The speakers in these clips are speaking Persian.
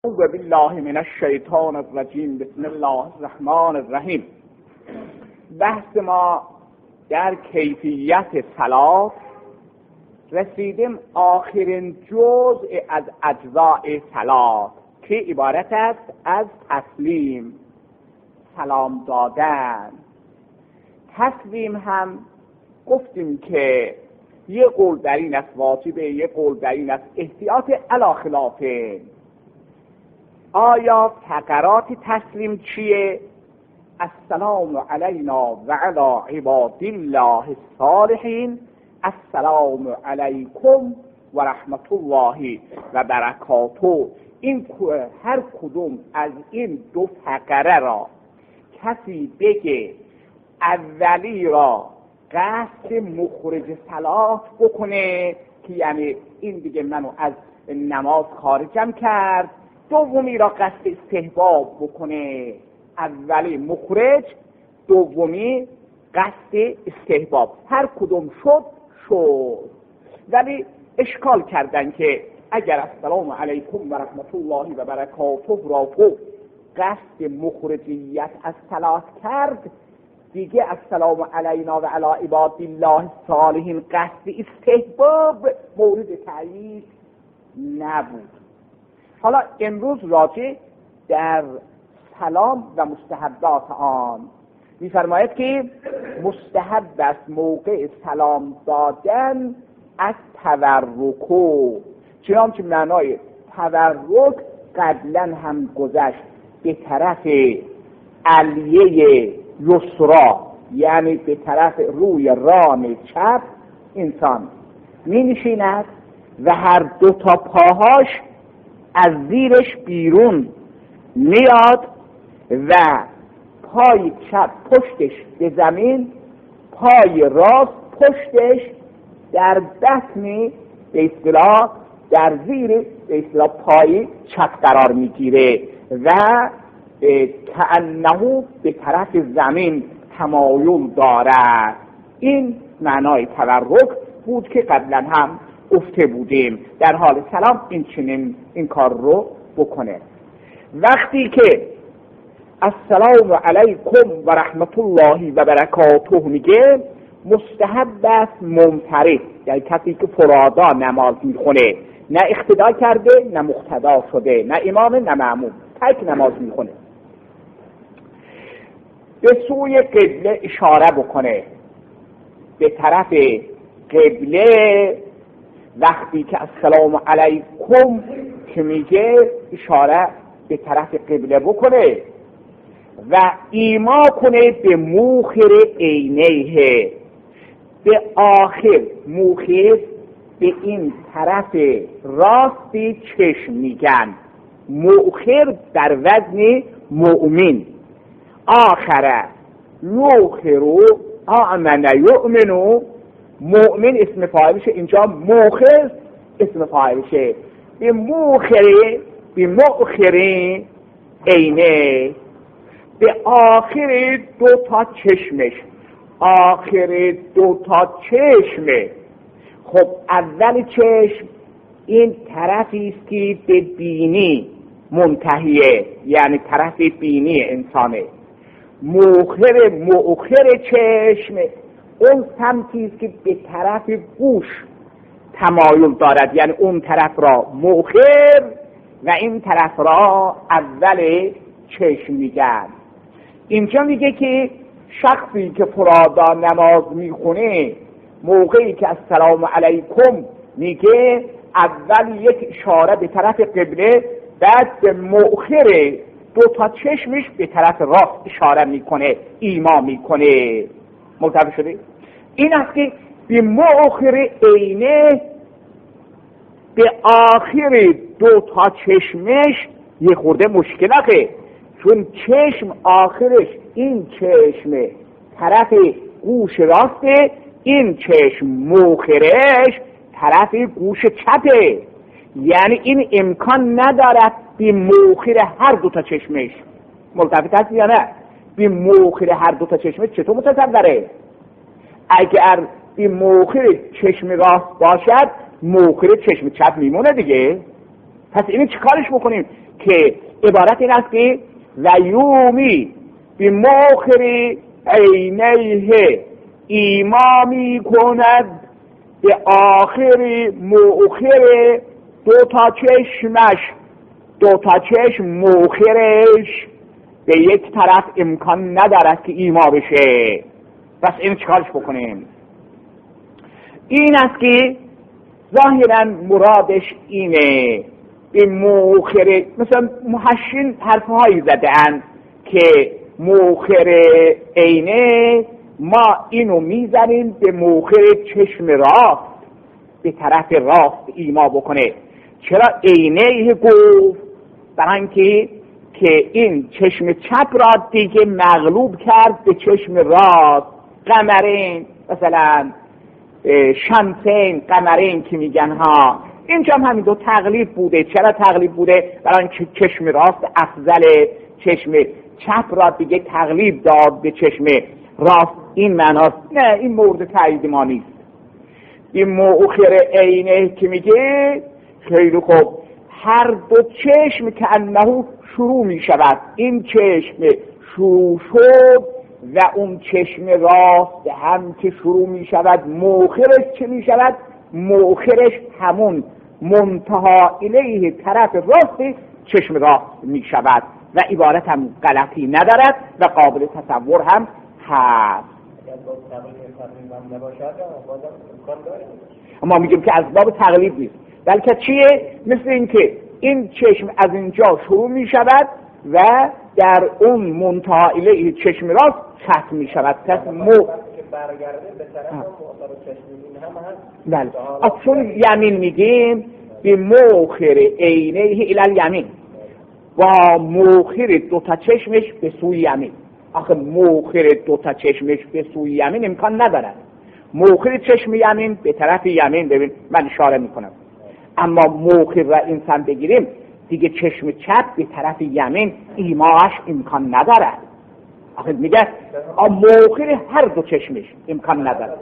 اعوذ بالله من الشیطان الرجیم. بسم الله الرحمن الرحیم. بحث ما در کیفیت صلات رسیدیم آخرین جزء از اجزاء صلات که عبارت است از تسلیم، سلام دادن. تسلیم هم گفتیم که یه قول در این است واجبه، یه قول در این است احتیاط علی خلافه. آیا فقرات تسلیم چیه؟ السلام علینا و علی عباد الله الصالحین، السلام علیکم و رحمت الله و برکاته. این هر کدوم از این دو فقره را کسی بگه اولی را قصد مخرج صلات بکنه که یعنی این دیگه منو از نماز خارجم کرد، دومی را قصد استحباب بکنه، اولی مخرج، دومی قصد استحباب. هر کدوم شد. ولی اشکال کردن که اگر السلام علیکم و رحمت الله و برکاته را تو قصد مخرجیت از صلات کرد، دیگه السلام علینا و علی عباد الله الصالحین قصد استحباب مورد تأیید نبود. حالا امروز راجع در سلام و مستحبات آن می‌فرماید که مستحب است موقع سلام دادن از تورکو، چنانچه معنای تورک قبلا هم گذشت، به طرف علیه یسرا، یعنی به طرف روی ران چپ انسان می نشیند و هر دو تا پاهاش از زیرش بیرون میاد و پای چپ پشتش به زمین، پای راست پشتش در بطن به اصطلاح در زیر به اصطلاح پای چپ قرار میگیره و کأنه به طرف زمین تمایل دارد. این معنای تورک بود که قبلا هم گفته بودیم. در حال سلام این کار رو بکنه. وقتی که السلام علیکم و رحمت الله و برکاته میگه، مستحب است منفرد، یعنی کسی که فرادا نماز میخونه، نه اقتدا کرده نه مقتدا شده، نه امام نه معموم، تک نماز میخونه، به سوی قبله اشاره بکنه، به طرف قبله. وقتی که السلام علیکم که میگه اشاره به طرف قبله بکنه و ایما کنه به موخر عینیه، به آخر موخر به این طرف راستی چشم میگن، موخر در وزن مؤمن، آخره یوخرو آمن یؤمنو، مؤمن اسم فاعلشه، اینجا موخر اسم فاعلشه، به مؤخره عینه، به آخر دو تا چشمش، آخر دو تا چشمه. خب اول چشم این طرفی است که به بینی منتهیه، یعنی طرف بینی انسانه. مؤخر چشم اون سمتی است که به طرف گوش تمایل دارد، یعنی اون طرف را مؤخر و این طرف را اول چشم میگن. اینجا میگه که شخصی که فرادا نماز میخونه، موقعی که السلام علیکم میگه، اول یک اشاره به طرف قبله، بعد به مؤخر دو تا چشمش به طرف راست اشاره میکنه، ایما میکنه. متوجه شده؟ این است که به مؤخر عینه، به آخر دو تا چشمش یه خورده مشکلته، چون چشم آخرش این چشم طرف گوش راسته، این چشم مؤخرش طرف گوش چپه، یعنی این امکان ندارد به مؤخر هر دو تا چشمش. ملتفت هست یا نه؟ به مؤخر هر دو تا چشمش چطور متصوره؟ اگر به مؤخر چشم راست باشد، مؤخر چشم چپ میمونه دیگه. پس اینو چیکارش بکنیم که عبارت این است که ویومی بموخر عینیه، ایما می کند به آخر مؤخر دو تا چشمش، دو تا چشم مؤخرش به یک طرف امکان ندارد که ایما بشه. پس این چیکارش بکنیم؟ این است که ظاهرا مرادش اینه به مؤخر، مثلا محشین حرفهایی زدن که مؤخر عینه ما اینو میزنیم به مؤخر چشم راست، به طرف راست ایما بکنه. چرا عینه گفت؟ برای اینکه که این چشم چپ را دیگه مغلوب کرد به چشم راست. قمرین مثلا شمسین قمرین که میگن ها، اینجا هم همین دو تقلیب بوده. چرا تقلیب بوده؟ برای اینکه چشم راست افضل، چشم چپ را دیگه تقلیب داد به چشم راست. این معناست. نه، این مورد تایید ما نیست. این مؤخر عینه که میگه خیلی خوب، هر دو چشم که انه شروع میشود، این چشم شروع شد و اون چشم راست هم که شروع میشود، مؤخرش چه میشود؟ مؤخرش همون منتها الیه طرف راست چشم راست میشود و عبارت هم غلطی ندارد و قابل تصور هم هست. اما میگیم که از باب تقلیب نیست، بلکه چیه؟ مثل این که این چشم از اینجا شروع می شود و در اون منتها الیه چشم راست ختم می شود. پس که برگرده به طرف مؤخر چشم این هم هست. بله، چون یمین میگیم به مؤخر عینه الی الیمین، با مؤخر دوتا چشمش به سوی یمین. آخه مؤخر دوتا چشمش به سوی یمین امکان ندارد. مؤخر چشم یمین به طرف یمین، ببین من اشاره میکنم، اما مؤخر را انسان بگیریم دیگه چشم چپ به طرف یمین ایماش امکان ندارد. آخه میگه مؤخر هر دو چشمش امکان ندارد.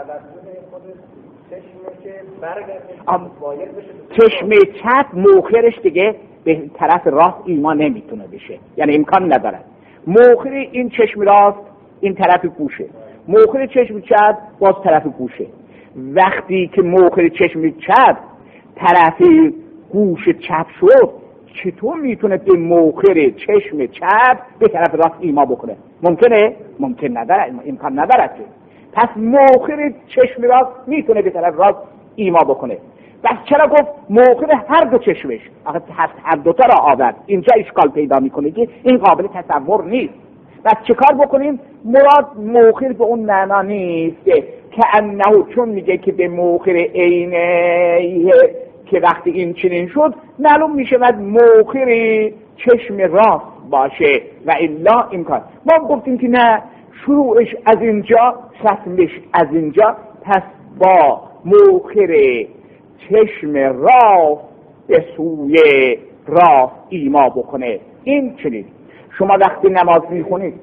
چشم چپ مؤخرش دیگه به طرف راست ایما نمیتونه بشه، یعنی امکان ندارد. مؤخر این چشم راست این طرف گوشه، مؤخر چشم چپ باز طرف گوشه. وقتی که مؤخر چشم چپ طرف گوش چپ شد، چطور میتونه به مؤخر چشم چپ به طرف راست ایما بکنه؟ ممکنه؟ ممکن نداره، امکان ندارد. پس مؤخر چشم راست میتونه به طرف راست ایما بکنه. بس چرا گفت مؤخر هر دو چشمش؟ آخه هر دوتا را آورد. اینجا اشکال پیدا میکنه که این قابل تصور نیست. بس چه کار بکنیم؟ مراد مؤخر به اون معنا نیست که انه، چون میگه که به مؤخر عینه که وقتی این چنین شد معلوم میشود مؤخر چشم راست باشه و الا امکان. ما گفتیم که نه، شروعش از اینجا، ختمش از اینجا، پس با مؤخر چشم راست به سوی راست ایما بکنه. این چنین شما وقتی نماز میخونید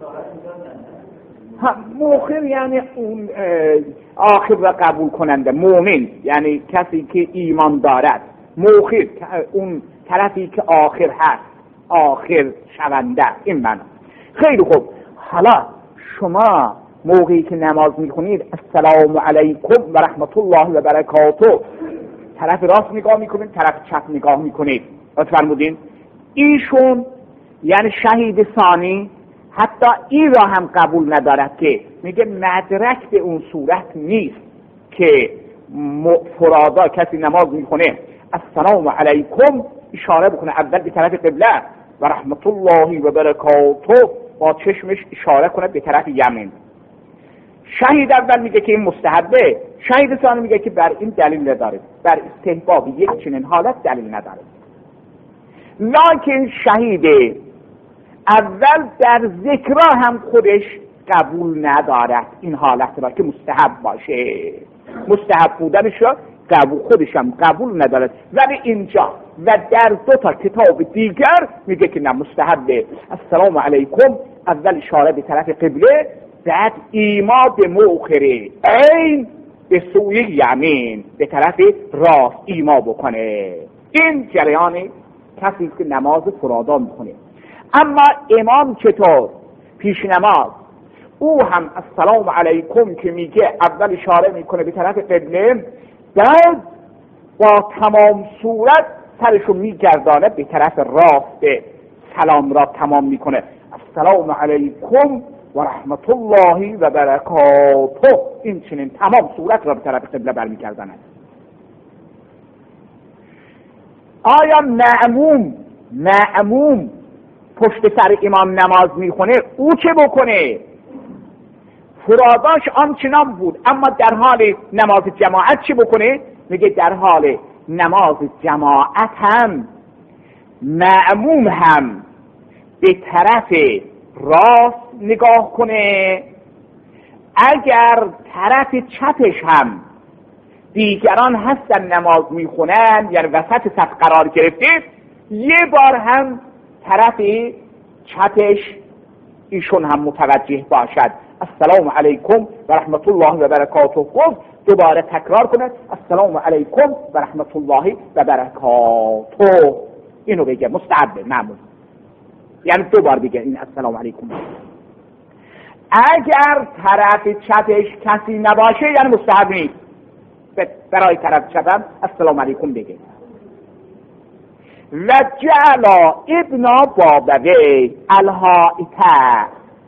مؤخر یعنی اون آخر و قبول کننده، مؤمن یعنی کسی که ایمان دارد. مؤخر اون طرفی که آخر هست، آخر شونده. این معنی. خیلی خوب، حالا شما موقعی که نماز میخونید السلام علیکم و رحمت الله و برکاته، طرف راست نگاه میکنید، طرف چپ نگاه میکنید. فرمودین ایشون یعنی شهید ثانی حتی این را هم قبول ندارد که میگه مدرک به اون صورت نیست که فرادا کسی نماز میکنه السلام علیکم اشاره بکنه اول به طرف قبله و رحمت الله و برکاته با چشمش اشاره کنه به طرف یمین. شهید اول میگه که این مستحبه، شهید ثانی میگه که بر این دلیل نداره، بر استحباب یک چنین حالت دلیل نداره. لکن شهید اول در ذکرها هم خودش قبول ندارد این حالت را که مستحب باشه، مستحب بودنش را خودش هم قبول ندارد. ولی اینجا و در دو تا کتاب دیگر میگه که نه، مستحبه. السلام علیکم اول اشاره به طرف قبله، بعد ایما به مؤخر عین به سوی یمین به طرف راست ایما بکنه. این جریان کسی که نماز فرادا میکنه. اما امام چطور؟ پیش نماز او هم السلام علیکم که میگه اول اشاره میکنه به طرف قبله، بعد با تمام صورت سرشو میگردانه به طرف راست، سلام را تمام میکنه السلام علیکم و رحمت الله و برکاته. این چنین تمام صورت را به طرف قبله برمیگرداند. آیا مأموم پشت سر امام نماز میخونه او چه بکنه؟ فراداش آنچنان بود، اما در حال نماز جماعت چه بکنه؟ میگه در حال نماز جماعت هم مأموم هم به طرف راست نگاه کنه، اگر طرف چپش هم دیگران هستن نماز میخونن یعنی وسط صف قرار گرفته، یه بار هم طرف چپش ایشون هم متوجه باشد السلام علیکم و رحمت الله و برکاته، گفت دوباره تکرار کنه السلام علیکم و رحمت الله و برکاته. اینو بگه مستعد معمول، یعنی دوبار بگه این السلام علیکم. اگر طرف چپش کسی نباشه یعنی مستحب نیست، برای طرف چپم السلام علیکم بگه. و جعل ابن بابوی الحائطه،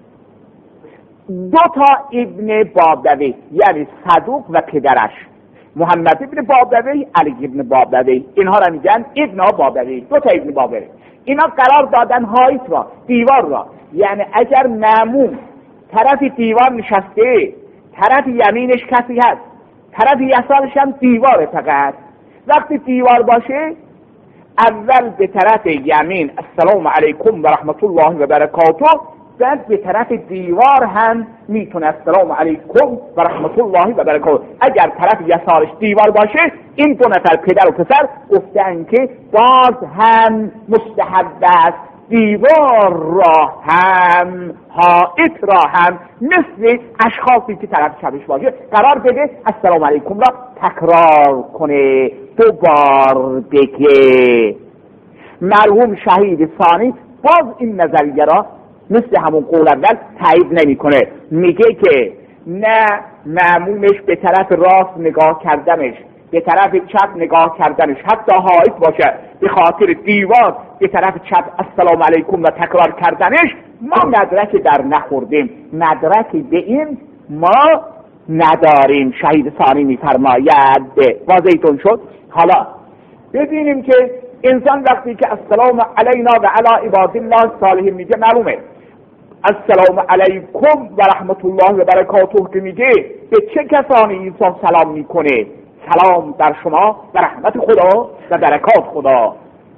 دو تا ابن بابوی یعنی صدوق و پدرش محمد ابن بابوی، علی ابن بابوی، اینها را میگن ابن بابوی، دو تا ابن بابوی. اینا قرار دادن حائط را، دیوار را، یعنی اگر مأموم طرف دیوار نشسته، طرف یمینش کسی هست، طرف یسارش هم دیواره، فقط وقتی دیوار باشه اول به طرف یمین السلام علیکم و رحمت الله و برکاته، بعد به طرف دیوار هم میتونه السلام علیکم و رحمت الله و برکاته. اگر طرف یسارش دیوار باشه این دو نفر پدر و پسر گفتن که باز هم مستحب است دیوار را هم حائط را هم مثل اشخاصی که طرف چپش باشه قرار بده السلام علیکم را تکرار کنه، دوبار بگه. مرحوم شهید ثانی باز این نظریه را مثل همون قول اول تایید نمیکنه، میگه که نه مأمومش به طرف راست نگاه کردنش، به طرف چپ نگاه کردنش، حتی حائط باشه به خاطر دیوار به طرف چپ السلام علیکم و تکرار کردنش ما مدرک در نخوردیم، مدرک به این ما نداریم. شهید ثانی میفرماید واضحتون شد. حالا ببینیم که انسان وقتی که السلام علینا و علی عباد الله الصالحین میگه، معلومه السلام علیکم و رحمت الله و برکاته که میگه به چه کسانی انسان سلام میکنه؟ سلام در شما و رحمت خدا و برکات خدا.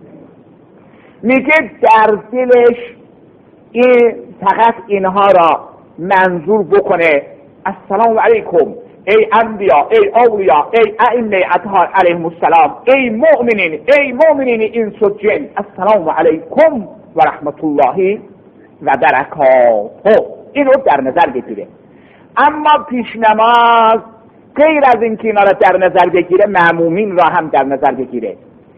میگه در دلش فقط اینها را منظور بکنه السلام علیکم ای انبیا، ای اولیا، ای ائمه اطهار علیهم السلام، ای مؤمنین انس و جن، السلام علیکم و رحمت الله و برکاته. اینو در نظر بگیره. اما پیش نماز غیر از این که اینا را در نظر بگیره مأمومین را هم در نظر بگیره.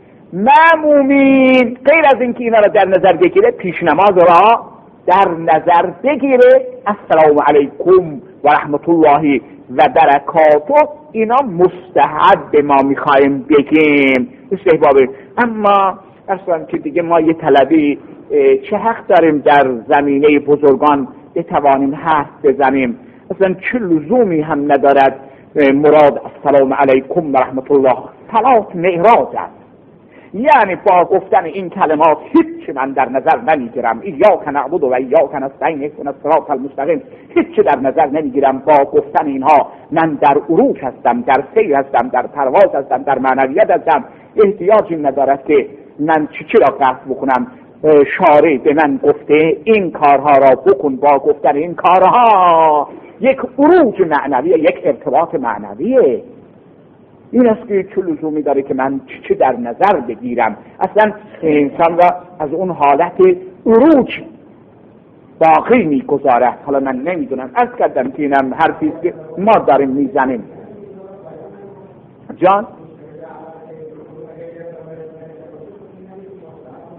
مأمومین غیر از این که اینا را در نظر بگیره پیش نماز را در نظر بگیره السلام علیکم و رحمت الله و برکاته. اینا مستحب ما میخوایم بگیم، استحبابه. اما اصلا که دیگه ما یه طلبی چه حق داریم در زمینه بزرگان بتوانیم حرف بزنیم؟ اصلا چه لزومی هم ندارد مراد السلام علیکم و رحمت الله. صلات معراج است، یعنی با گفتن این کلمات هیچ من در نظر نمیگیرم، ایاک نعبد و ایاک نستعین اهدنا الصراط المستقیم، هیچ در نظر نمیگیرم. با گفتن اینها من در عروج هستم، در سیر هستم، در پرواز هستم، در معنویت هستم. احتیاجی ندارد که من چی را قصد بکنم. شارع به من گفته این کارها را بکن، با گفتن این کارها یک عروج معنویه، یک ارتباط معنویه. این است که چه لزومی داره که من چه در نظر بگیرم؟ اصلا انسان را از اون حالت عروج باقی میگذارد. حالا من نمیدونم، از کردم که اینم حرفیست که ما داریم میزنیم. جان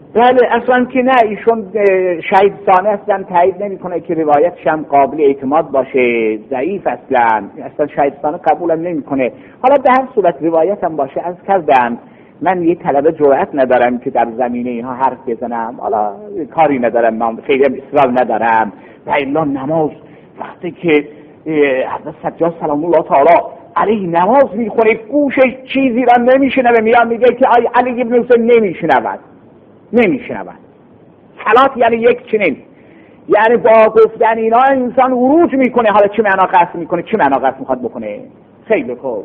بله اصلا که نه، ایشون شهید ثانی اصلا تایید نمیکنه که روایتش هم قابل اعتماد باشه، ضعیف اصلا شهید ثانی قبولم نمیکنه. حالا به هر صورت روایت هم باشه، از کردم من یه طلبه جرأت ندارم که در زمینه اینها حرف بزنم، حالا کاری ندارم، من خیلی اصرار ندارم. و الا نماز وقتی که حضرت سجاد سلام الله تعالی علیه نماز میخونه گوشش چیزی را نمیشنوه، میاد میگه که علی ابن حسین نمیشنود. صلات یعنی یک چنین، یعنی با گفتن اینا انسان عروج میکنه. حالا چه معنا قصد میکنه، چه معنا قصد میخواد بکنه؟ خیلی خوب،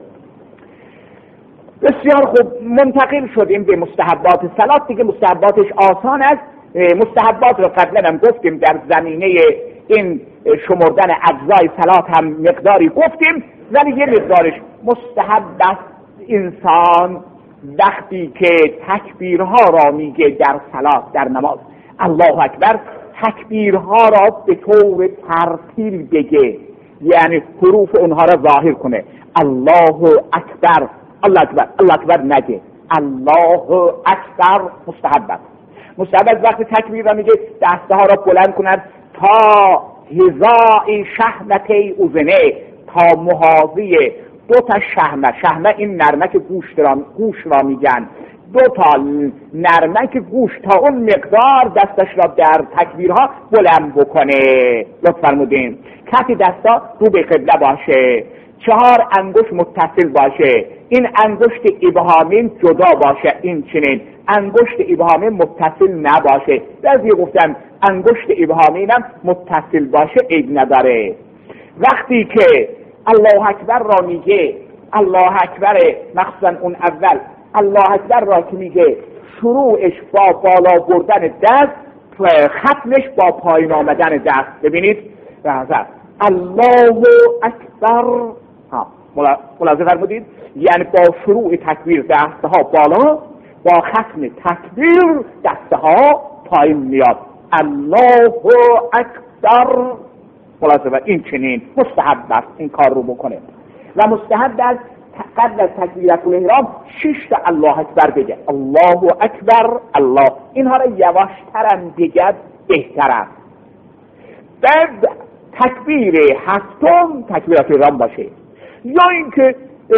بسیار خوب. منتقل شدیم به مستحبات صلات دیگه. مستحباتش آسان است. مستحبات رو قبلا هم گفتیم، در زمینه این شمردن اجزای صلات هم مقداری گفتیم، ولی یه مقدارش مستحب است انسان وقتی که تکبیرها را میگه در صلات، در نماز، الله اکبر، تکبیرها را به طور ترتیل بگه، یعنی حروف اونها را ظاهر کنه. الله اکبر، الله اکبر، الله اکبر نگه، الله اکبر مستحب است. مستحب است وقتی تکبیر را میگه دسته ها را بلند کند تا حذاء شحمته اذنه، تا محاذی دو تا شحمه این نرمک گوش را میگن، دو تا نرمک گوش تا اون مقدار دستش را در تکبیرها بلند بکنه. لطف فرمودین. کف دستا رو به قبله باشه، 4 انگشت متصل باشه، این انگشت ابهامین جدا باشه، این چنین انگشت ابهامین متصل نباشه. بعضی گفتن انگشت ابهامینم متصل باشه عیب نداره. وقتی که الله اکبر را میگه، الله اکبر مخصوصا اون اول الله اکبر را که میگه شروعش با بالا بردن دست، ختمش با پایین آمدن دست. ببینید الله اکبر، ملاحظه فرمودید؟ یعنی با شروع تکبیر دستها بالا، با ختم تکبیر دستها پایین میاد. الله اکبر. ملاحظه، این چنین مستحب است این کار رو بکنه. و مستحب است قبل از تکبیرت الاحرام 6 تا الله اکبر بگه. الله اکبر، الله. اینها را یواشترم بگد بهتره. بعد تکبیر هفتم تکبیرت الاحرام باشه، یا اینکه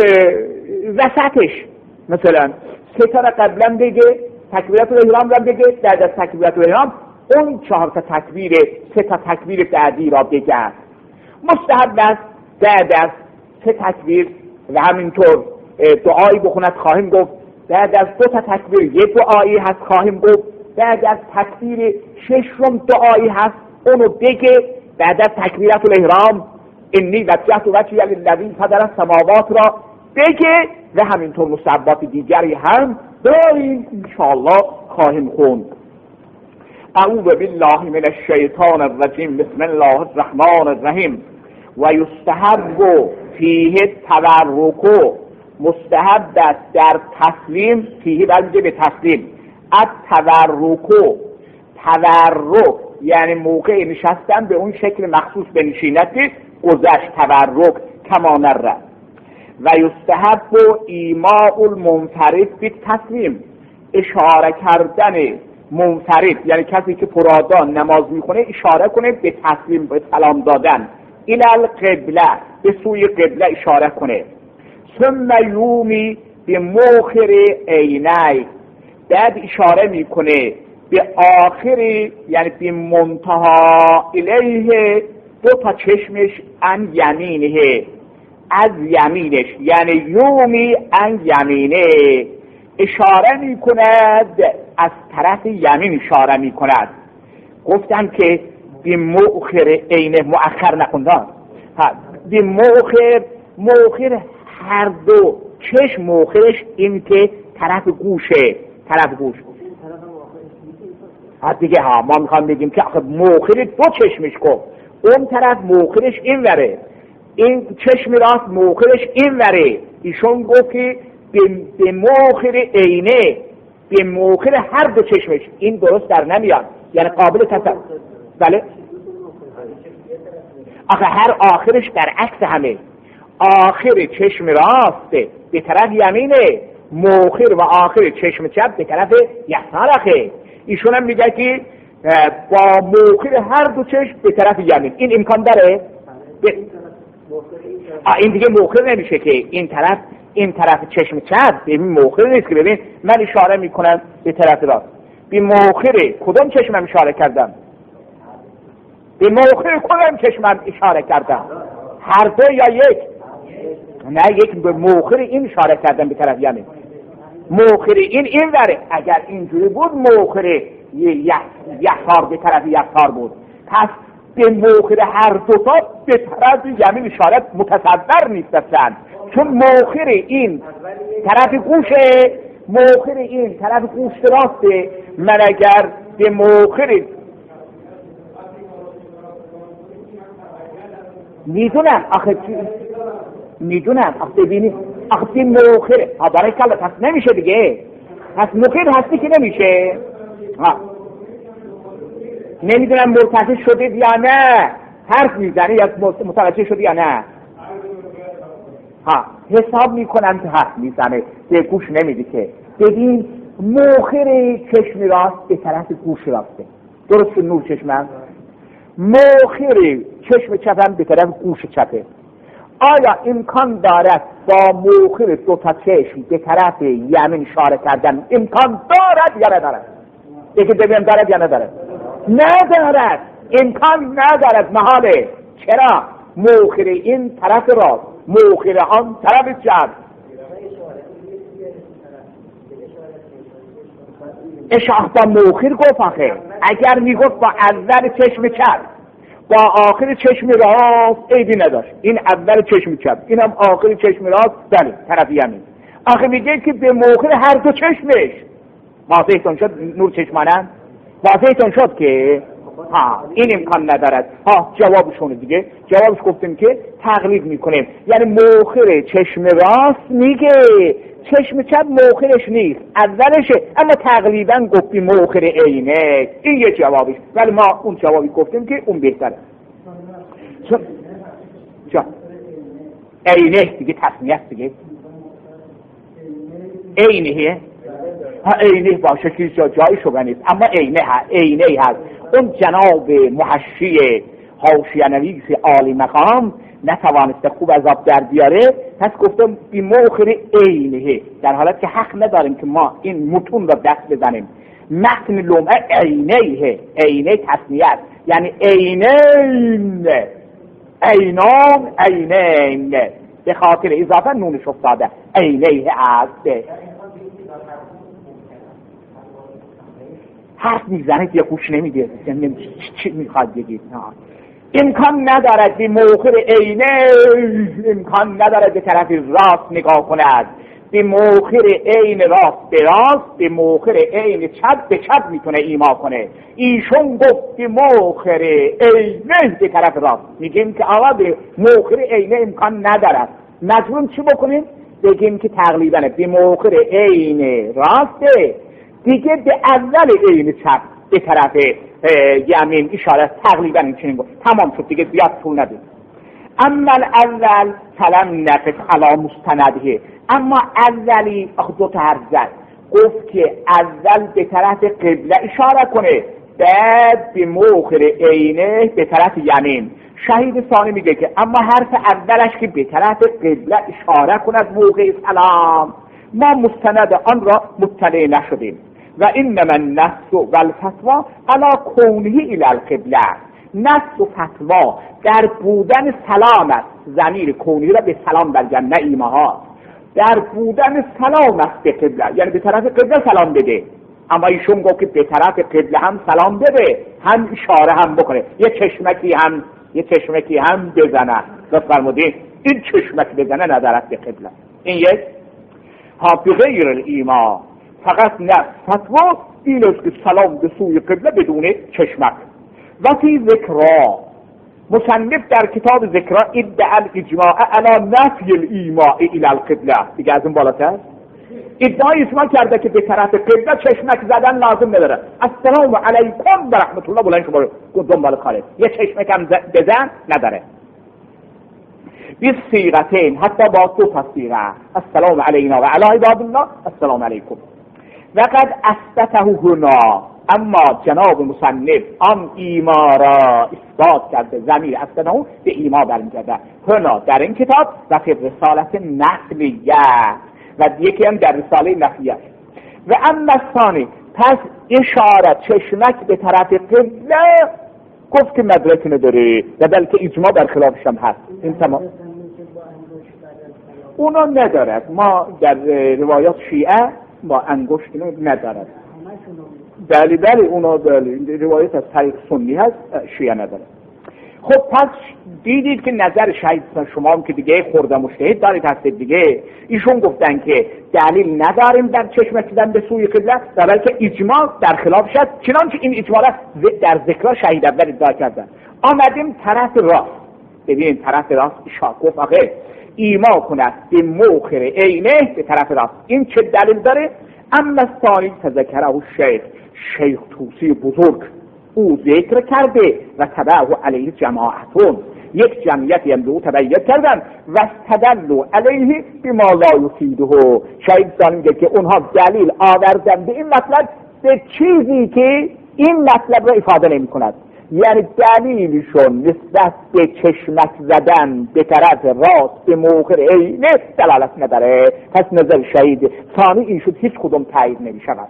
وسطش مثلا 3 تا را قبلا بگه، تکبیرت الاحرام را بگه، بعد از تکبیرت الاحرام اون 4 تا تکبیر، 3 تا تکبیر بعدی را بگه. مستحب است بعد از 3 تکبیر و همینطور دعایی بخوند، خواهیم گفت. بعد از 2 تا تکبیر یه دعایی هست، خواهیم گفت. بعد از تکبیر 6م دعایی هست، اونو بگه. بعد از تکبیرت الاحرام انی وجهت وجهی للذی فطر السماوات را بگه و همینطور مستحبات دیگری هم داریم انشاءالله خواهیم خوند. اعوذ بالله من الشیطان الرجیم، بسم الله الرحمن الرحیم. و یستحب فیه التورک، مستحب است در تسلیم، فیه برمیگه به تسلیم، التورک، تورک یعنی موقع نشستن به اون شکل مخصوص بنشیند که گذشت، تورک کما نره. و یستحب ایماء المنفرد به تسلیم، اشاره کردن منفرد یعنی کسی که فرادان نماز میخونه اشاره کنه به تسلیم، به سلام دادن. الی القبله، به سوی قبله اشاره کنه. ثم یومی به مؤخر عینی، بعد اشاره میکنه به آخری یعنی به منتها الیه 2 تا چشمش، ان یمینه، از یمینش، یعنی یومی ان یمینه، اشاره می کند از طرف یمین اشاره می کند. گفتم که به مؤخر عینه، مؤخر نخوندن، به مؤخر هر دو چشم، مؤخرش این که طرف گوشه، طرف گوش دیگه. ما میخوام بگیم که مؤخر 2 چشمش گفت، اون طرف مؤخرش این وره، این چشم راست مؤخرش این وره. ایشون گفت که به مؤخر عینه، به مؤخر هر 2 چشمش. این درست در نمیاد، یعنی قابل تصور. بله آخه هر آخرش در عکس همه، آخر چشم راست به طرف یمینه، مؤخر و آخر چشم چپ به طرف یسارخه. ایشون هم میگه که با موخر هر دو چشم به طرف یمین. این امکان داره؟ این دیگه موخر نمیشه که این طرف چشم چپ ببین موخر نیست که. ببین من اشاره میکنم به طرف راست، به موخر کدوم چشمم اشاره کردم؟ به موخر کدوم چشمم اشاره کردم؟ هر دو یا یک؟ نه یک، به موخر این اشاره کردم به طرف یمین. موخر این وره. اگر اینجوری بود موخر یسار به طرف یسار بود، پس به موخر هر دو تا به طرف یمین اشاره متصور نیست اصلا، چون موخر این طرف گوشه، موخر این طرف گوش راسته. من اگر به موخر میدونم آخه ببینید آخه این موخره برای کلا پس نمیشه دیگه. پس موخر هستی که نمیشه. نمیدونم مرتفع شدید یا نه، حرف میزنه یا متوجه شدی یا نه. حساب میکنم که حرف میزنه، به گوش نمیدی که. ببین موخر چشم راست به طرف گوش راسته، درست شد نور چشمم؟ موخر چشم چپم به طرف گوش چپه. آیا امکان دارد با موخر دو تا چشم به طرف یمین اشاره کردن امکان دارد یا ندارد؟ یکی ببینم دارد یا ندارد؟ ندارد، امکان ندارد، محاله. چرا؟ موخر این طرف راست، موخر آن طرف چپ. اشاره با موخر گفت آخه. اگر میگفت با اول چشم چپ با آخر چشم راست عیبی نداشت. این اول چشم چپ، اینم آخر چشم راست، بله طرف یمین. آخه میگه که به موخر هر دو چشمش. واضحتون شد نور چشمانم؟ واضحتون شد که این امکان ندارد. جوابشونه دیگه. جوابش گفتیم که تقلید میکنیم، یعنی موخر چشم راست میگه چشم چپ موخرش نیست، اولشه، اما تقریبا گفتی موخر عینه. این یه جوابش، ولی ما اون جوابی گفتیم که اون بهتره. عینه دیگه تصمیه است دیگه. عینه عینه باشه که جایی شبه نیست، اما عینه هست. اون جناب محشی حاشیه نویس عالی مقام نتوانسته خوب از آب در بیاره، پس گفتم بی موخر عینه، در حالت که حق نداریم که ما این متون را دست بزنیم. متن لمعه عینه تصنیت، یعنی عینین، عینان عینین، به خاطر اضافه نونش افتاده عینه است. حرف میزنه که گوش نمیده، چی میخواد بگید؟ امکان ندارد به موخر عینه، امکان ندارد به طرف راست نگاه کند. به موخر عین راست به راست، به موخر عین چپ به چپ میتونه ایما کنه. ایشون گفت به موخر عینه به طرف راست. میگیم که آقا به موخر عینه امکان ندارد، مجبوریم چی بکنیم؟ بگیم که تقریبا به موخر عین راسته دیگه به اول عین چپ به طرف یمین اشاره تقریبا این چنین گفت. تمام شد دیگه، زیاد طول ندید. اما اول فلم نقف علی مستنده، اما اولی دو تا حرف زد، گفت که اول به طرف قبله اشاره کنه، بعد به موخر عینه به طرف یمین. شهید ثانی میگه که اما حرف اولش که به طرف قبله اشاره کند موقع سلام، ما مستند آن را مطلع نشدیم. و اینما النص و الفتوا علی کونه الی القبله، نص و فتوا در بودن سلام است. ضمیر کونی را به سلام برگرد، نه ایماها. در بودن سلام است به قبله، یعنی به طرف قبله سلام بده. اما ایشون گفت که به طرف قبله هم سلام بده، هم اشاره هم بکنه، یه چشمکی هم بزنه. لطف فرمودین این چشمک بزنه ندارد به قبله. این یک. بغیر الایما، فقط نه فتوا این است که سلام به سوی قبله بدون چشمک. و فی ذکرا، مصنف در کتاب ذکرا ادعا الاجماع علی نفی الایماء الی القبله، دیگه از اون بالاتر ادعای اجماع کرده که به طرف قبله چشمک زدن لازم نداره. السلام علیکم و رحمت الله بلند شما دنبال کاره، یه چشمک هم بزن نداره. بی صیغتین، حتی با دو تا صیغه، السلام علینا و علی عباد الله السلام علیکم. وقد اثبته هنا، اما جناب مصنف آن ایما را اثبات کرده، ضمیر اصلا اون به ایما برمیگرده هنا در این کتاب و فی رسالت نقلیه و یکی هم در رساله نقلیه. و اما ثانی پس اشاره چشمک به طرف قبله گفت که مدرک نداره و بلکه اجماع بر خلافش هم هست. این تمام اونا ندارد. ما در روایات شیعه با انگشت ندارد. بله اونا بله روایت از طریق سنی هست، شیعه نداره. خب پس دیدید که نظر شهید شما هم که دیگه خورده مجتهد دارید هستید دیگه. ایشون گفتن که دلیل نداریم در چشم کردن به سوی قبله و بلکه اجماع در خلاف شد، چنانچه این اجماع در ذکر شهید اول ادعا کردن. آمدیم طرف راست، ببینید طرف راست شاکوف آخه ایما کند به موخر عینه به طرف راست. این چه دلیل داره؟ اما ثانی تذکره و شیخ توسی بزرگ او ذکر کرده و تبعه علیه جماعتون، یک جمعیتی هم به او تبعیت کردن و استدلوا علیه بما لا یفیده. شاید میگه که اونها دلیل آوردن به این مطلب به چیزی که این مطلب را افاده نمی کند. یعنی دلیلشون نسبت به چشمک زدن به طرف راست به موخر عینه دلالت نداره. پس نظر شهید ثانی این شد هیچ کدوم تایید نمی شود.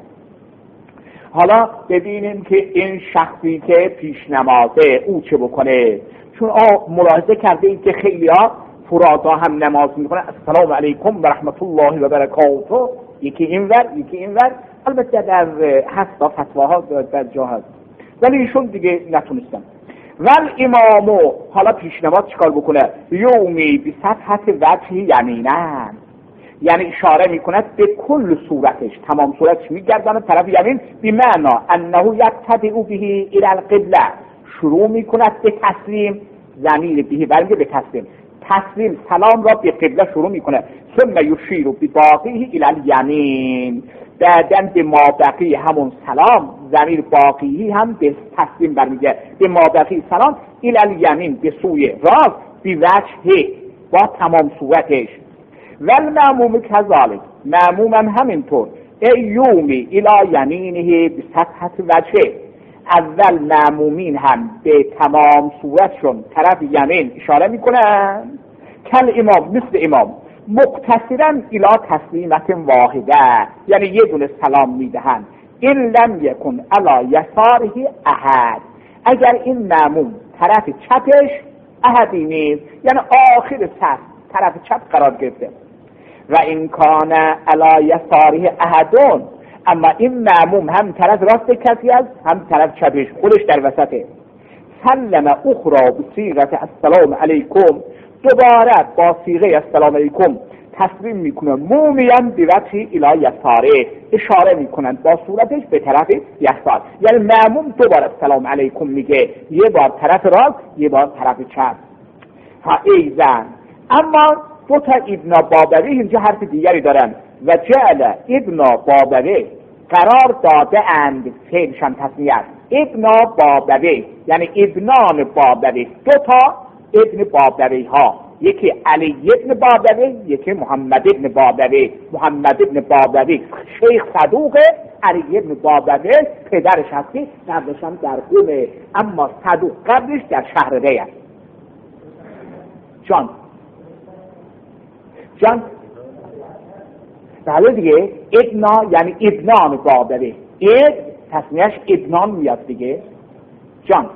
حالا ببینیم که این شخصی که پیش نمازه او چه بکنه. چون ملاحظه کرده اید که خیلی ها فرادا هم نماز میکنه السلام علیکم و رحمت الله و برکاته، یکی اینور. البته در هستا فتواها در جا هست ولی ایشون دیگه نتونستن. ول امامو حالا پیش نماز چیکار بکنه؟ یومی بی صفحت وجهی یمینن، یعنی اشاره میکند به کل صورتش، تمام صورتش میگردانه طرف یمین، بی معنا انه یبتدئ به الی القبله، شروع میکند به تسلیم، ضمیر به برمیگه به تسلیم سلام را به قبله شروع میکنه. ثم یشیر بباقیه الی الیمین، بعدن به مابقی همون سلام ضمیر باقی هم به تسلیم برمیگه، به مابقی سلام الی الیمین به سوی راست، بی وجهه با تمام صورتش. ول معموم کذالک، معموم هم همینطور، ایومی الی یمینه به صفحت وجهه، اول معمومین هم به تمام صورتشون طرف یمین اشاره میکنن، کل امام مثل امام، مقتصرا الی تسلیمت واحده، یعنی یه دونه سلام میدهن. این لم یکن علی یساره احد، اگر این معموم طرف چپش احدی نیست، یعنی آخر صف طرف چپ قرار گرفته. و این کان علی یساره احدون، اما این معموم هم طرف راست کسی است هم طرف چپش، خودش در وسطه. سلم اخرى بصیغه السلام علیکم، دوباره با صیغه السلام علیکم تسلیم میکنه، مومیم به وجهی الی یساره، اشاره میکنن با صورتش به طرف یسار، یعنی معموم دوباره السلام علیکم میگه، یه بار طرف راست یه بار طرف چپ. ها ایزن، اما دو تا ابن بابوی اینجا حرف دیگری دارن. و جعل ابن بابوی قرار داده اند فعلشان تسنیه، ابن بابوی یعنی ابنان بابوی، دو تا ابن بابوی ها، یکی علی ابن بابوی یکی محمد ابن بابوی. محمد ابن بابوی شیخ صدوقه، علی ابن بابوی پدرش هستی، قبلش هم در قومه، اما صدوق قبلش در شهر ری است. جان بله دیگه، ابنا یعنی ابنان بابوی، تصمیهش ابنان میاد دیگه. جان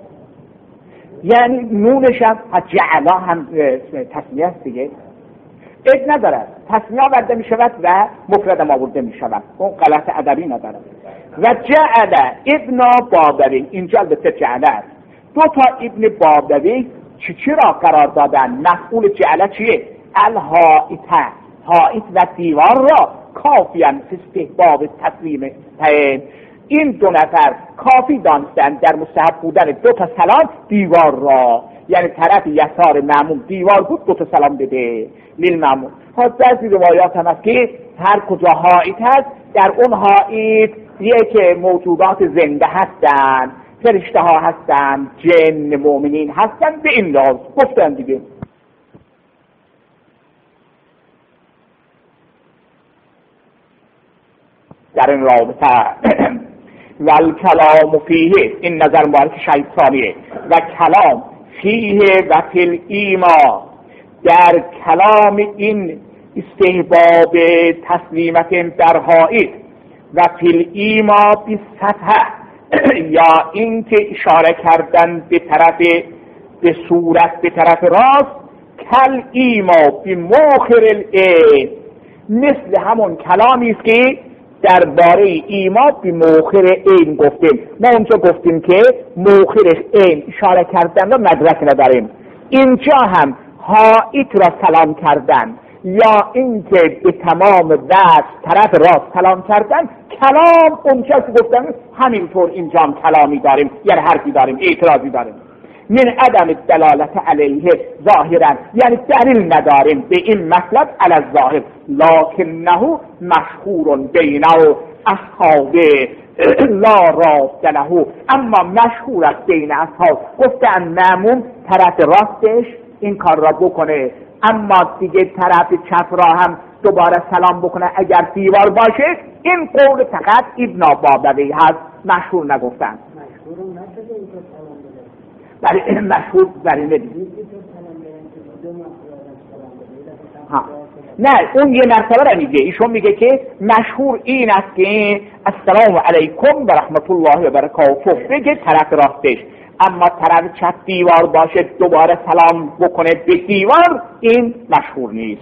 یعنی نونش هم جعلا هم تصمیه است دیگه، اد نداره، تصمیه آورده می شود و مفرد هم آورده می شود، اون غلط ادبی نداره. و جعل ابن بابوی، اینجا البته جعل است، دو تا ابن بابوی چی را قرار دادن؟ مفعول جعل چیه؟ الحائطه، حائط و دیوار را کافیان استحباب تسلیم، این دو نفر کافی دانستن در مستحب بودن دو تا سلام دیوار را، یعنی طرف یسار معموم دیوار بود دو تا سلام بده للمعموم. بعضی روایات هم هست که هر کجا حائط هست در اون حائط یک موجودات زنده هستن، فرشته ها هستن، جن، مؤمنین هستن، به این لحاظ گفتن دیگه. در این رابطه و الکلام فیه، این نظر مبارک شهید ثانیه، و کلام فیه و فی الایما، در کلام این استحباب تسلیمت در حائط و فی الایما بی سطح، یا این که اشاره کردن به طرف به صورت به طرف راست، کل ایما بی موخر العین، مثل همون کلامی است که درباره ایما بی موخر عین گفتیم. ما اونجا گفتیم که موخر عین اشاره کردن و مدرک نداریم. اینجا هم حائط را سلام کردن یا اینکه به تمام دست طرف راست سلام کردن، کلام اونجا که گفتم همینطور اینجا هم کلامی داریم، یعنی حرفی داریم، اعتراضی داریم. من عدم دلالت علیه ظاهرا، یعنی دلیل نداریم به این مطلب علی الظاهر، لکنه مشهور بین اصحابه لا راست له، اما مشهور است بین اصحاب، گفتن مأموم طرف راستش این کار را بکنه، اما دیگه طرف چپ را هم دوباره سلام بکنه اگر دیوار باشه. این قول فقط ابن بابوی هست، مشهور نگفتن. مشهور نشده اینطور سلام بده، برای مشهور برای ندید. نه اون یه مرتبه را میگه، ایشون میگه که مشهور این است که السلام علیکم و رحمت الله و برکاته بگه طرف راستش، اما طرف چپ دیوار باشه دوباره سلام بکنه به دیوار، این مشهور نیست.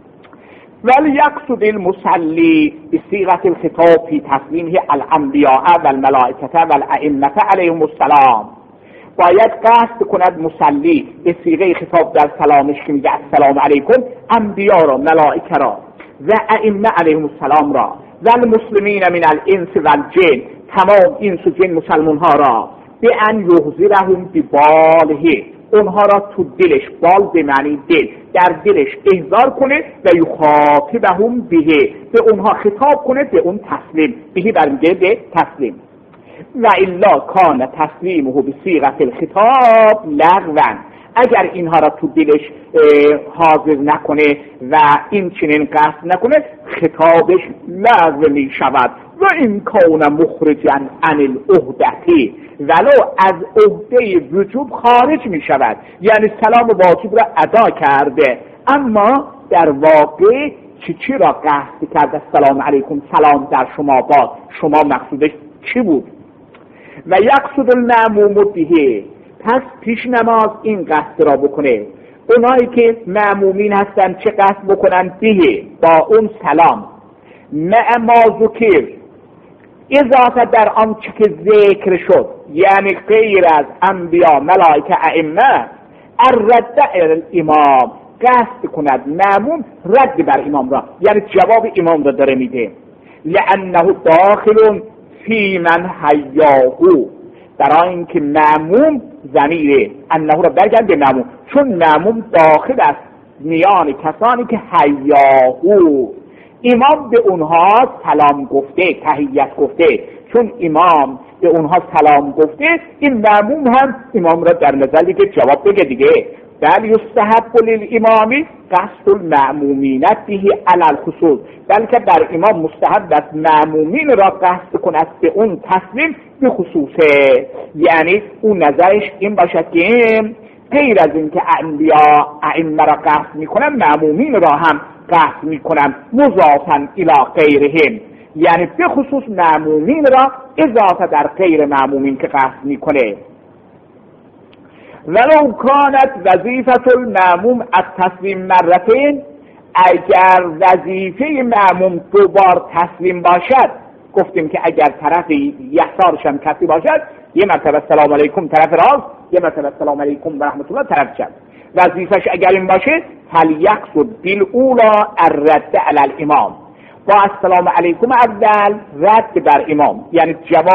ولی یقصد المصلی بصیغه الخطاب فی تسلیمه الانبیاء و الملائکه و الائمه علیهم السلام، باید قصد کند مصلی به صیغه خطاب در سلامش که میگه السلام علیکم، انبیا را، ملائکه را و ائمه علیهم السلام را و المسلمین من الانس و الجن، تمام اینس و جن مسلمان ها را، به ان یحضرهم بباله، اونها را تو دلش، بال به معنی دل، در دلش احضار کنه و یخاطبهم به، به اونها خطاب کنه، به اون تسلیم، به برمیگه به تسلیم. و الا کان تسلیمه بصیغه الخطاب لغوا، اگر اینها را تو دلش حاضر نکنه و این چنین قصد نکنه، خطابش لغو می شود. و این کان مخرجا عن العهدة، ولو از عهده وجوب خارج می شود، یعنی سلام واجب را ادا کرده، اما در واقع چی را قصد کرده؟ السلام علیکم، سلام در شما باد، شما مقصودش چی بود؟ و یقصد المأموم به، پس پیش نماز این قصد را بکنه. اونایی که مأمومین هستن چه قصد بکنن؟ به، با اون سلام، مع ما ذکر، اضافه در آنچه که ذکر شد، یعنی غیر از انبیا، ملائکه، ائمه، الرد الامام، قصد کند مأموم رد بر امام را، یعنی جواب امام را داره میده. لانه داخل فی من حیاهو، برای اینکه مأموم ضمیر انه را برگرد به مأموم، چون مأموم داخل است میان کسانی که حیاهو، امام به اونها سلام گفته، تحیت گفته، چون امام به اونها سلام گفته، این مأموم هم امام را در نظر دیگه جواب بگه دیگه. بل یستحب للامام قصد المأمومین به علی الخصوص، بلکه در امام مستحب است مأمومین را قصد کند به اون تسلیم به خصوصه، یعنی اون نظرش این باشد که غیر از این که انبیا ائمه را قصد میکنن، مأمومین را هم قصد میکنن مضافا الی غیرهم، یعنی به خصوص مأمومین را اضافه در غیر مأمومین که قصد میکنه. ولو کانت وظیفه المأموم التسلیم مرتين، اگر وظیفه مأموم دو بار تسلیم باشد، گفتیم که اگر طرف یسارش هم کسی باشد، یه مرتبه السلام علیکم طرف راست، یه مرتبه السلام علیکم و رحمت الله طرف چپ، وظیفش اگر این باشه فلیقصد بالاولی الرد علی الامام، با السلام علیکم اول رد بر امام، یعنی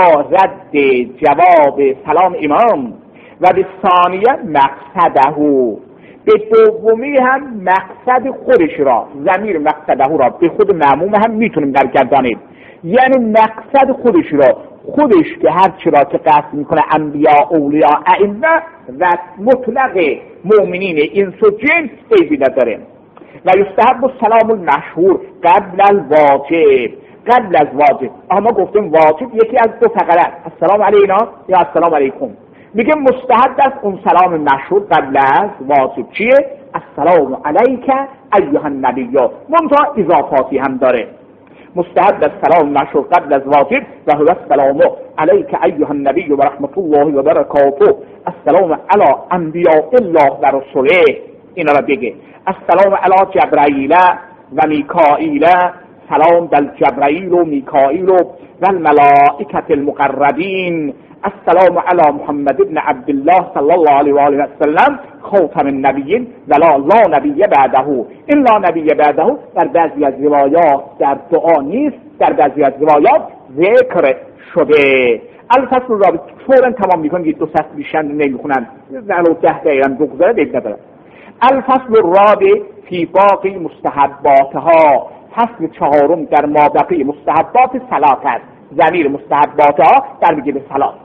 جواب سلام امام، و به ثانیه مقصده، به دومی هم مقصد خودش را، ضمیر مقصده را به خود مأموم هم میتونیم برگردانیم، یعنی مقصد خودش را، خودش که هر چی را که قصد میکنه انبیا، اولیاء، ائمه و مطلق مؤمنین انس و جن عیبی نداره. و یستحب السلام المشهور قبل الواجب، قبل از واجب. اما گفتیم واجب یکی از دو فقره، السلام علینا یا السلام علیکم. میگه مستحب است اون سلام مشهور قبل از واجب چیه؟ السلام علیک ایها النبی، منتها اضافاتی هم داره. مستحب است سلام مشهور قبل از واجب و هو السلام علیک ایها النبی و رحمت الله و برکاته، السلام علی انبیاء الله و رسله. اینا را بگه. السلام علی جبرائیل و میکائیل، سلام بر جبرائیل و میکائیل و الملائکه المقربین. السلام علی محمد ابن عبدالله صلی الله علیه و آله و سلم خاتم النبیین و لا نبی بعده. این لا نبی بعده در بعضی از روایات در دعا نیست، در بعضی از روایات ذکر شده. الفصل را فوراً تمام میکنید، دو فصل بیشتر نمیخونن، ولو 10 دقیقه بگذره دیگه نداره. الفصل الرابع فی باقی مستحباتها، فصل چهارم در مابقی مستحبات صلات است. ضمیر مستحباتها در میگه به صلات.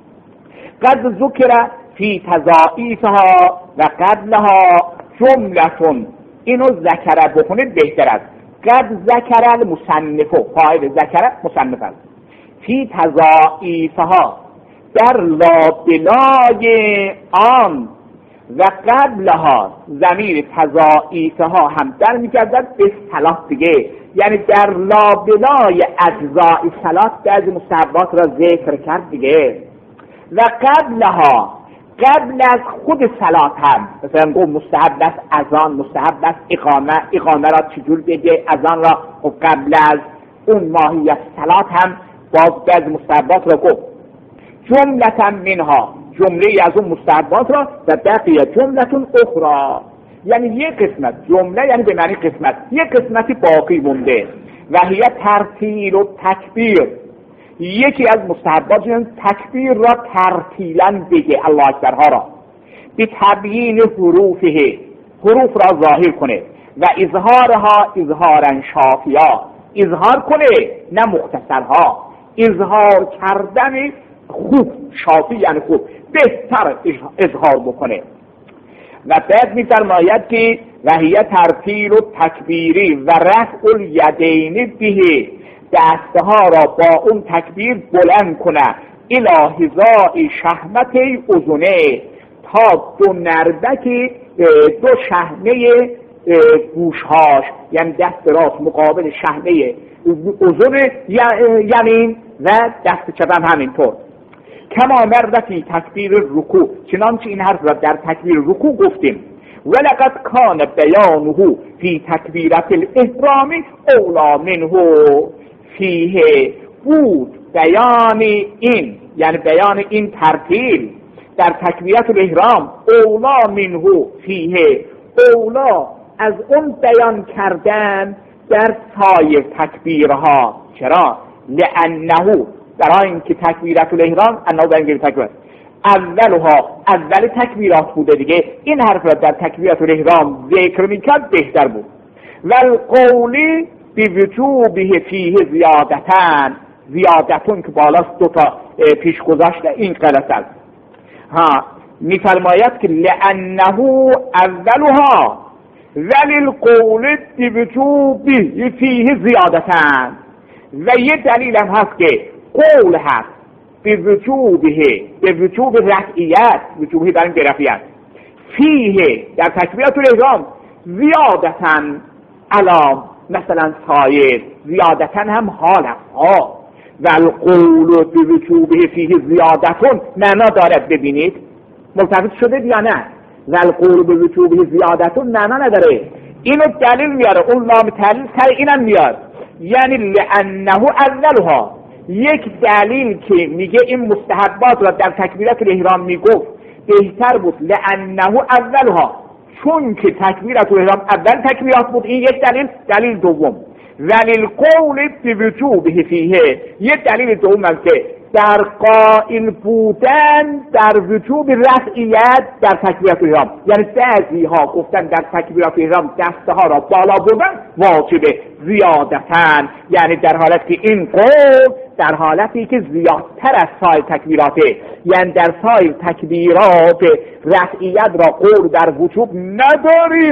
قد ذکر فی تضاعیفها و قبلها جملتون. اینو ذکر بخونید بهتر است. قد ذکر المصنف، فاعل ذکر مصنف است. فی تضاعیفها در لابلای آن و قبلها ضمیر تضاعیفها هم در میگردد به صلات دیگه، یعنی در لابلای اجزای صلات بعض مستحبات را ذکر کرد دیگه. و قبلها، قبل از خود صلات هم، مثلا گفت مستحب است اذان، مستحب است اقامه را چجور بگه، اذان را و قبل از اون ماهیت صلات هم باز بعض مستحبات را گفت. جملتا منها، جمله از اون مستحبات را، و بقیه جملتون اخرى، یعنی یک قسمت، جمله یعنی به معنی قسمت، یک قسمتی باقی مونده. و هی ترتیل و تکبیر، یکی از مستحبات یعنی تکبیر را ترتیلا بگه، الله اکبرها را، به تبیین حروفه، حروف را ظاهر کنه، و اظهارها اظهارا شافیا، اظهار کنه نه مختصرها، اظهار کردن خوب، شافی یعنی خوب، بهتر اظهار بکنه. و بعد می‌فرماید که وحی ترتیل و تکبیری و رفع الیدین به، دستها را با اون تکبیر بلند کنه، الی حذاء شحمت اذنه، تا دو نردک دو شحنه گوشهاش، یعنی دست راست مقابل شحنه اذن یمین و دست چپ هم همینطور. کما مرد فی تکبیر رکوع، چنانچه این حرف را در تکبیر رکوع گفتیم. ولقد کان بیانه فی تکبیرة الاحرام اولا منه، فیه بود بیان این، یعنی بیان این ترتیل در تکبیرة الاحرام، اولا منه فیه، اولا از اون بیان کردن در سایر تکبیرها. چرا؟ لانه، برای اینکه تکبیرة الاحرام انه بنگیر تکبیر اولها، اول تکبیرات بوده دیگه، این حرف را در تکبیرة الاحرام ذکر میکرد بهتر بود. و القولی بوجوبه فیه زیادتن، زیادتون که بالاست دوتا پیش گذاشته، این غلط است. میفرماید که لانه اولها ولی القول بوجوبه فیه زیادتن، و یه دلیل هم هست که قول هست به وجوب رفعیت، وجوبه برای رفعیت، فیه در تکبیرة الاحرام زیادتن علا مثلا سایر، زیادتن هم حال است. و القول به وجوبه فیه زیادتون معنا دارد، ببینید ملتفت شده یا نه؟ و القول به وجوبه زیادتون معنا نداره، اینو دلیل میاره، اون لام تعلیل سر اینم میاد، یعنی لانه اولها، یک دلیل که میگه این مستحبات را در تکبیرة الاحرام میگفت بهتر بود، لانه اولها، چون که تکبیرة الاحرام اول تکبیرات بود، این یک دلیل. دلیل دوم ولی القول بوجوبه فیه، یک دلیل دوم است که در قائل بودن در وجوب رفعیت در تکبیرة الاحرام، یعنی بعضی ها گفتن در تکبیرة الاحرام دستها را بالا بردن واجبه زیادتن، یعنی در حالت که این قول در حالتی که زیادتر از سایر تکبیراته، یعنی در سایر تکبیرات رفعیت را قول در وجوب نداریم،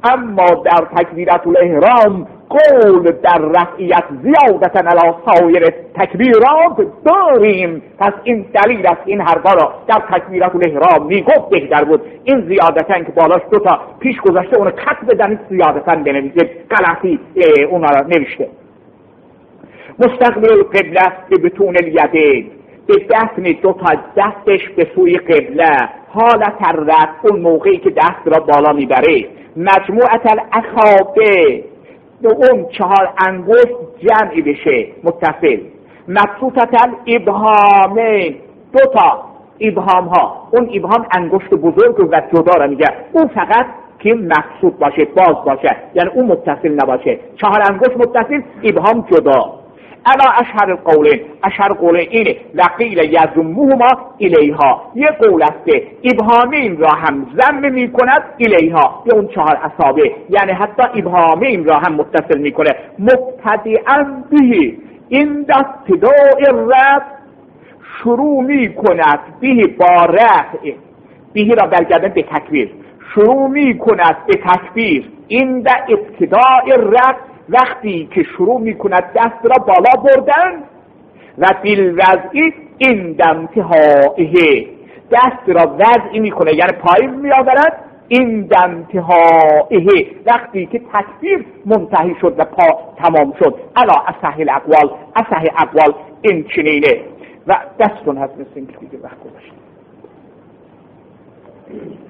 اما در تکبیرت الاحرام قول در رفعیت زیادتا علی سایر تکبیرات داریم. پس این دلیل است این حرفا را در تکبیرت الاحرام میگفت بهتر بود این زیادتا که بالاش دو تا پیش گذاشته اونو کت بدنید زیادتا بنویسید، غلطی اونا را نوشته. مستقبل القبله به بطون الیدین، به دست دو تا دستش به سوی قبله، حالت الرفع اون موقعی که دست را بالا میبره، مجموعت الاصابع اون 4 انگشت جمعی بشه متصل، مبسوطت الابهامین 2 تا ابهام ها، اون ابهام انگشت بزرگ و جدا را میگه، اون فقط که مبسوط باشه باز باشه، یعنی اون متصل نباشه، 4 انگشت متصل ابهام جدا. الا اشهر القولین، اشهر قولین اینه لقیل یزموهما الیها، یه قول است ابهامین را هم ضم می کند الیها به اون 4 اصابع، یعنی حتی ابهامین را هم متصل می کنه. مبتدئا به این ابتداء الرفع، شروع می کند به با رفع، به را برگردن به تکبیر، شروع می کند به تکبیر این ابتداء الرفع، وقتی که شروع می کند دست را بالا بردن، و بالوضعی این انتهائه، دست را وضعی می کنه یعنی پایین می آورد، این انتهائه وقتی که تکبیر منتهی شد و پا تمام شد. الا اصح الاقوال، اصح اقوال این چنینه. و دستون هست مثل این که دیگه وقت گذاشت.